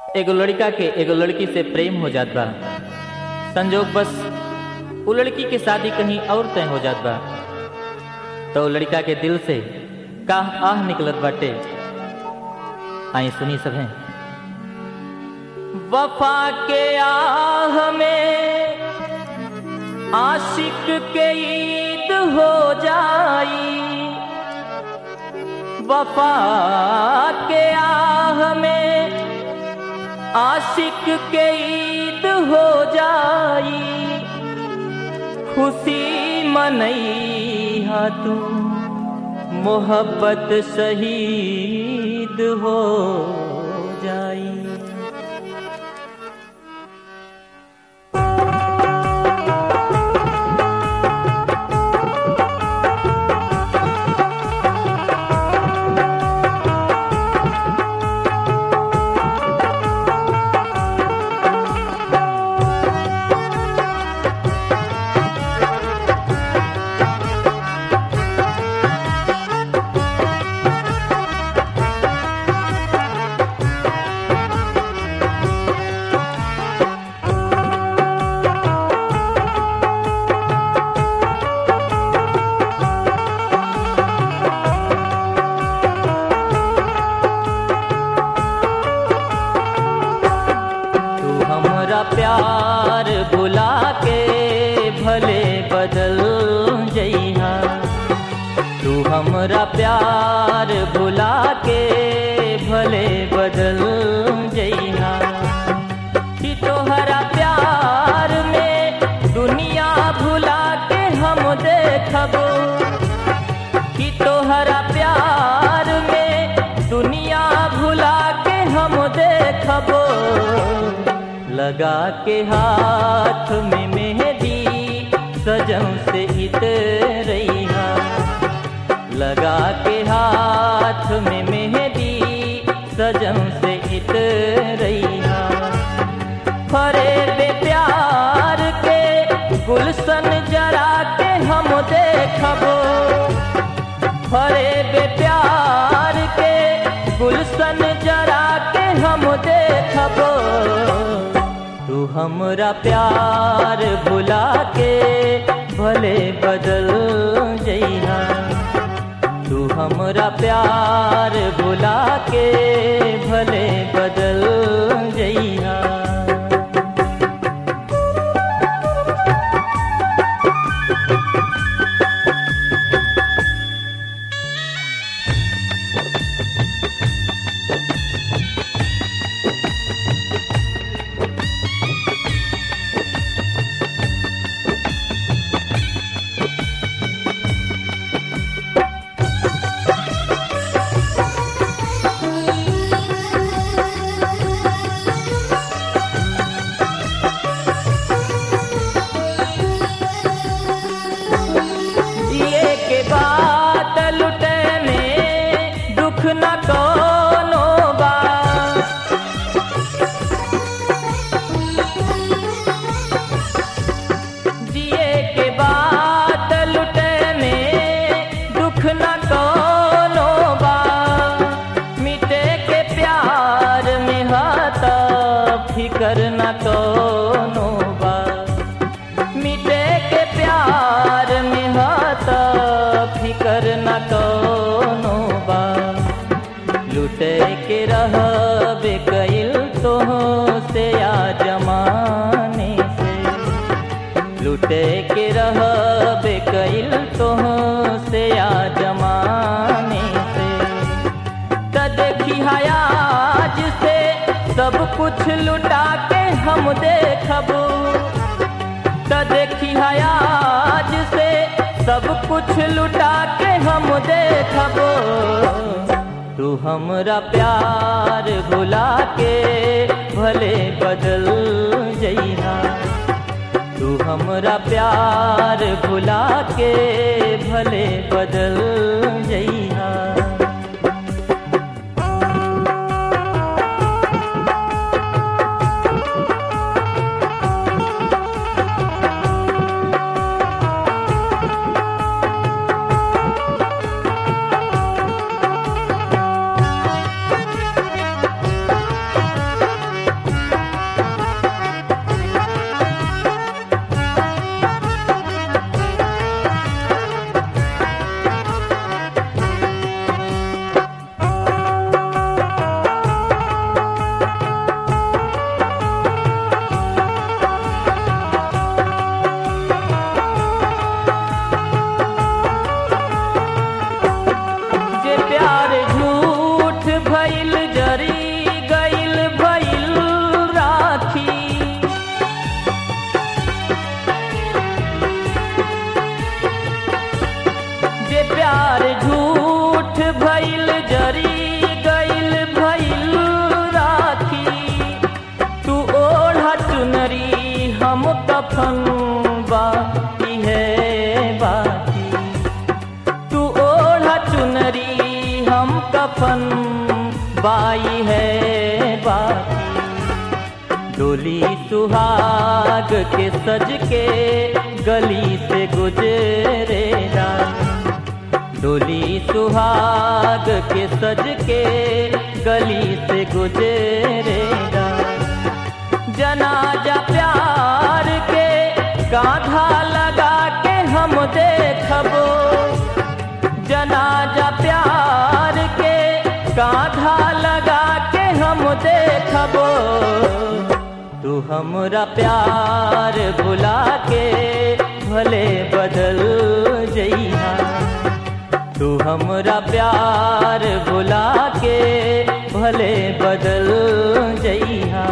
एगो लड़का के एगो लड़की से प्रेम हो जात बा। संजोग बस वो लड़की के शादी कहीं और तय हो जात बा तो लड़का के दिल से का आह निकलत बाटे। आई सुनी सभे। वफा के आह में आशिक के ईद हो जाई, वफा के आह में आशिक के ईद हो जाई। खुशी मनई हा तू मोहब्बत शहीद हो जाई। प्यार भुला के भले बदल जइहा, तू हमरा प्यार भुला के भले बदल जइहा। कि तोहरा प्यार में दुनिया भुला के हम देखबो, कि तोहरा प्यार में दुनिया भुला के हम देखबो। लगा के हाथ में मेहंदी सजन से इतरैहा, लगा के हाथ में मेहंदी सजन से इतरैहा। फरे बे प्यार के गुलशन जरा के हम देखबो, फरे बे प्यार के गुलशन जरा के हम देखबो। तू हमरा प्यार भुला के भले बदल जइहा, तू हमरा प्यार भुला के भले बदल जइहा। फिकर न कोनो बा, मिटे के प्यार में हाथ फिकर न कोनो बा। लुटे के रहबे कइल तोह से या जमाने से, लुटे के रहबे कइल तोह से या जमाने से। त देखी हयाज से सब कुछ लुटा के हम देखबो, त देखी हयाज से सब कुछ लुटा के हम देखबो। तू हमरा प्यार भुला के भले बदल जइहा, तू हमरा प्यार भुला के भले बदल जइहा। बाई है बाकी। डोली सुहाग के सज के गली से गुजरेला, डोली सुहाग के सज के गली से गुजरेला। जनाजा प्यार के कांधा लगा के हम देखबो, जनाजा प्यार के कांधा लगा के हम देखबो। तू हमरा प्यार भुला के भले बदल जइहा, तू हमरा प्यार भुला के भले बदल जइहा।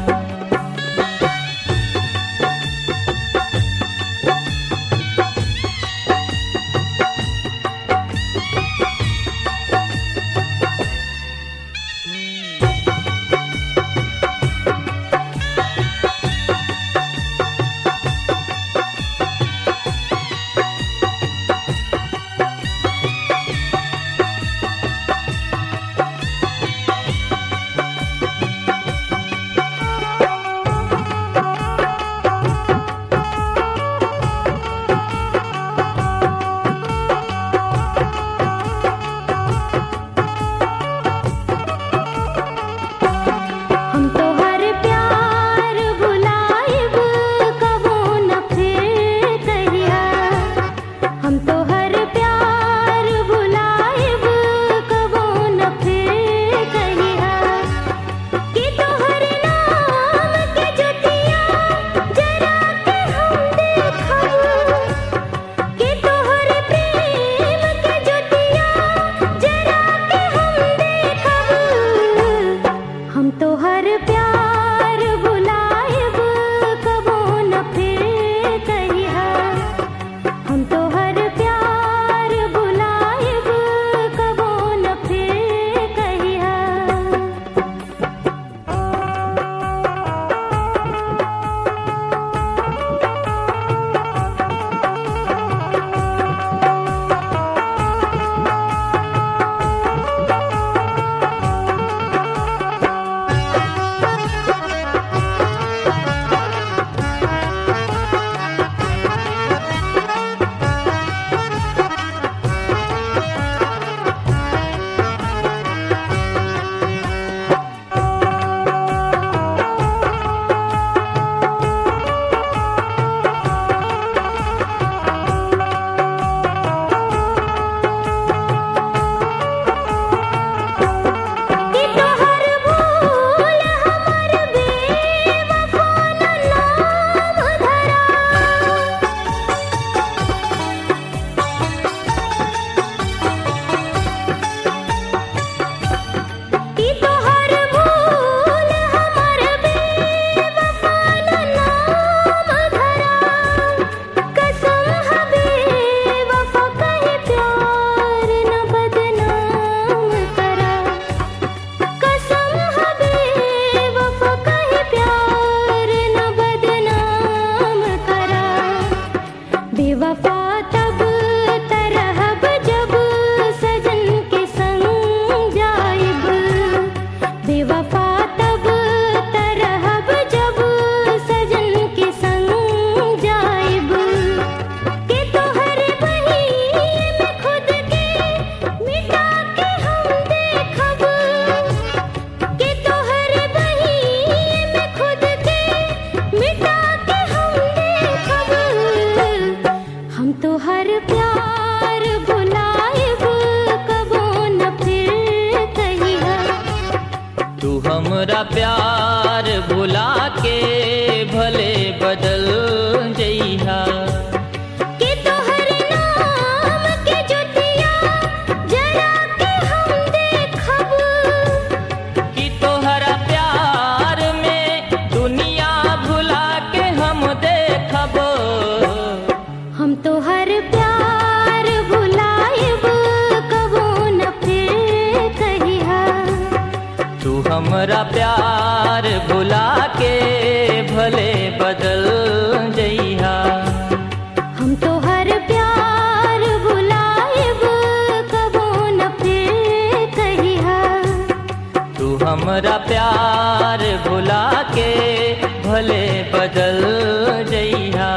हमरा प्यार भुला के भले बदल जइहा कि तोहर नाम के जुतिया जरा के हम देखब कि तोहरा प्यार में दुनिया भुला के हम देखब हम तोहर प्यार भुलाएब कबो न फिर कहिहा तू हमरा प्यार भुला के भले बदल जइहा हम तोहर प्यार भुलाएब कबो न फिर कहिहा हमरा प्यार भुला के भले बदल जइहा।